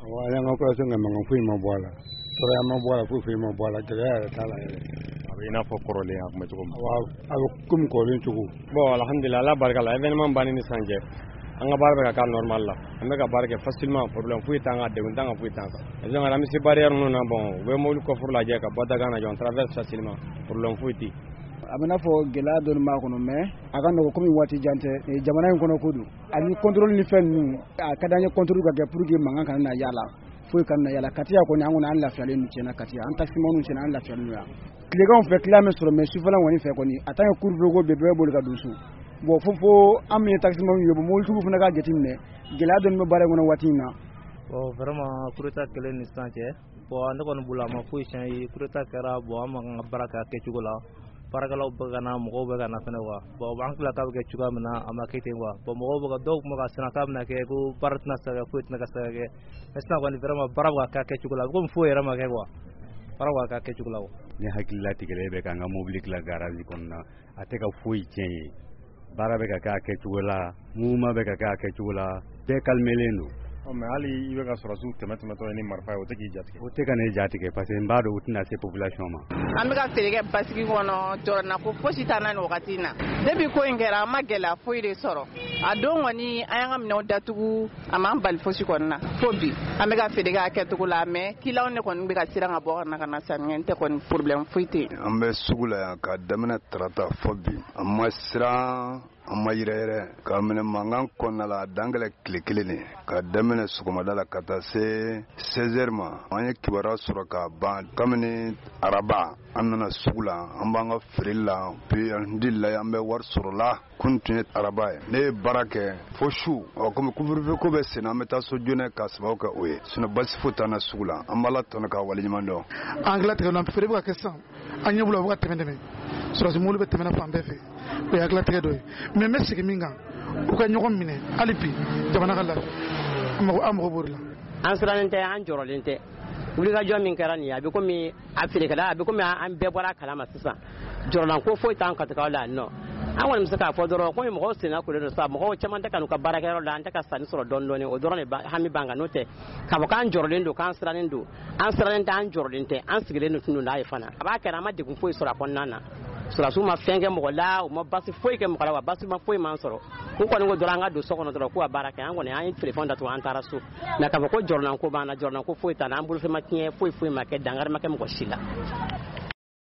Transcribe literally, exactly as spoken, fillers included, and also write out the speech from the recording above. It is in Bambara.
wa yang ko so ngam ngam fu ma bola to ya ma bola fu fu ma bola gele ya ta la ina fo korole ak ma jogom wa aw kum ko len tugu bo alhamdulillah la barka la événement bani ni sanje anga barbe ka normal la anga ka barke facilement problème fu tanga de tanga fu tanga et donc la mi barrière non na bon we mo ko fur la je ka bodaga na jon traverse facilement problème fu ti amena fo gela don ma kono mais aga no ko mi wati jante jamana en kono kudu ani contrôle ni fen ni akadanya contrôle ka pour que manga kan na yala fu kan na yala katia ko nyangu na an la fiale ni chena katia an taxi monu chena an la fiale ya kligan fe klame sur mais sufala woni fe ko ni atanya courbe go bebe bol ka dusu bo fofo am ni taxi monu yobo mo tubu fu na ga jetimne gela don mo bare ngono watina bo vraiment kureta kelen ni sanche bo ando kono bulama fu chan kureta kara bo am baraka ke chugula paragalaw bagana mo bagana fene wa bo bank la ka ke chuga mana ama kete wa bo mo baga dog mo ga sana kam na ke go partner sa ga fuit na ka sa ke esna ko ni vraiment barawa ka ke chugula ko fu era ma ke wa barawa ka ke chugula ni hakilla tigele be ka nga mobilik la garage kon na ateka fuit chen barabe ka ka ke chugula muma be ka ka ke chugula de kalmelendo o me ali ibe ka sura su temet meto ni marfa o teki jatike o teka ne jatike parce que mbado utina se population ma amika ferege basiki kono jorna ko posita na no katina debi ko ingera magela foire soro adon woni ayanga mno datugu amam bal fosi konna fobi amika ferege aketugo la me kilaw ne kon be ka siranga bo na kana sanente kon problème fuite ambe sugula ka damna trata fobi amma sira amma yire ka mene mangan konna la dangale klikilini ka damene suguma dala kata se seize heures ma anye kibara sura ka ban kamini araba annana sugula ambanga frilla puis alhamdulillah ambe war surla kuntunye araba ne barake foshu o comme couvre ko be sena meta so jone ka sabaw ka oye sino basi futana sugula ambala tona ka wali mando anglaterre no fere ba kesan anye bulo ba temendeme sura simulu be temena fambe fe o ya anglaterre do mais mesiki minga o ka nyogom mine alipi jamana kala amako amako borla ansranente an jorolente wuli ga jomin karani abi ko mi afrika da abi ko mi an be bora kala masisa jorolan ko foi tan ka ta wala no an wani musaka fo doro ko mi mo sina ko do sa mo chama ta kanu ka baraka ro da an ta ka sani soro don don o doro ne hami banga note ka ba kan jorolendo kan sranendo an sranente an jorolente an sigilendo tunu na ifana aba kara ma de kun foi soro kon nana sura suma fenge mo la o mo basi foi ke mo kala wa basi ma foi man soro ko ko ngo doranga do sokono doro ko baraka an ngone an telephone da to an tarasu na ka ko jornan ko bana jornan ko foi tan an bulu fe ma tie foi foi ma ke dangar ma ke mo shila